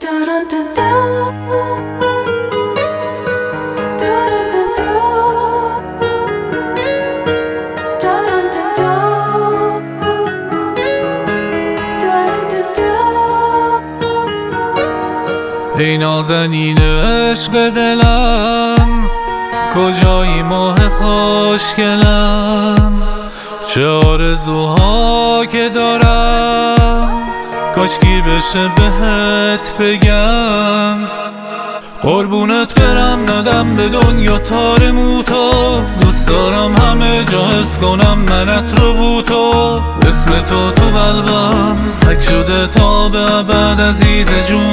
ای نازنین عشق دلم، کجایی ماه خوشگلم؟ چه آرزوها که دارم، کاشکی بشه بهت بگم. قربونت برم ندم به دنیا تار موتا، دوست دارم همه جا حس کنم منت رو بو تو. اسم تو تو قلبم حک شده تا به ابد عزیز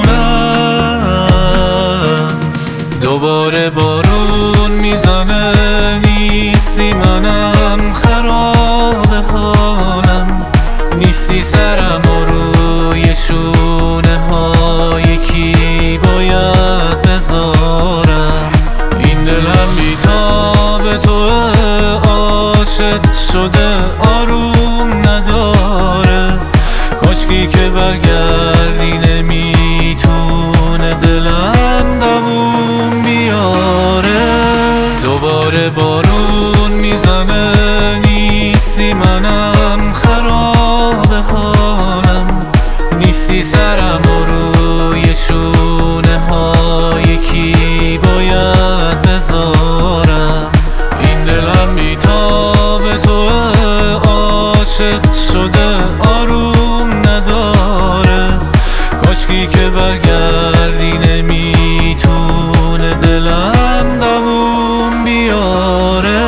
جونم. دوباره بارون میزنه نیستی، منم خراب حالم، نیستی سرم و روی شونه ها یکی باید بذارم. این دلم بیتاب تو عاشق شده آروم نداره، کاشکی که برگردی نمیتونه دلم دووم بیاره. دوباره بارون میزنه نیستی، منم خراب حالم، نیستی سرم و روی شونه ها یکی باید بذارم. این دلم بیتاب تو عاشق شده آروم نداره، کاشکی که برگردی نمیتونه دلم دووم بیاره.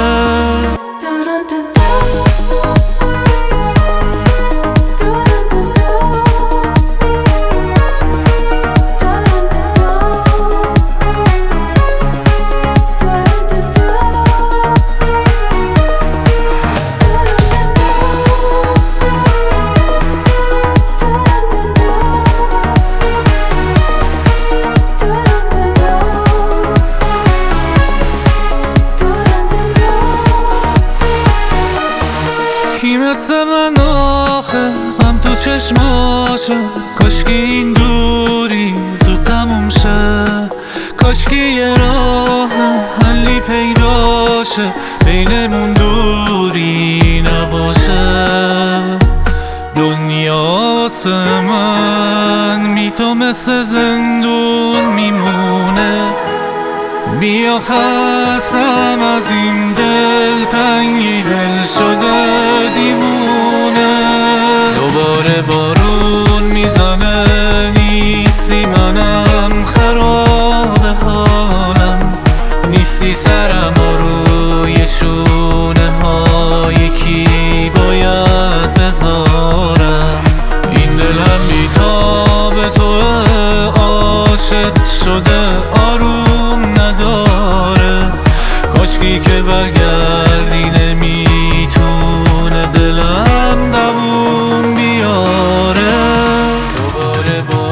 کی مثل من آخه غم تو چشماشه، کاشکی این دوری زود تموم شه، کاشکی یه راه حلی پیداشه، بینمون دوری نباشه. دنیا واسه من بی تو مثل زندون میمونه، بیا خستم از این دل تنگی، دل شده دیوونه. دوباره بارون میزنه نیستی، منم خراب حالم، نیستی سرم و روی شونه ها یکی باید بذارم. این دلم بیتاب تو عاشق شده آروم نداره، کاشکی که برگردی نمیتونه دلم دووم بیاره. دوباره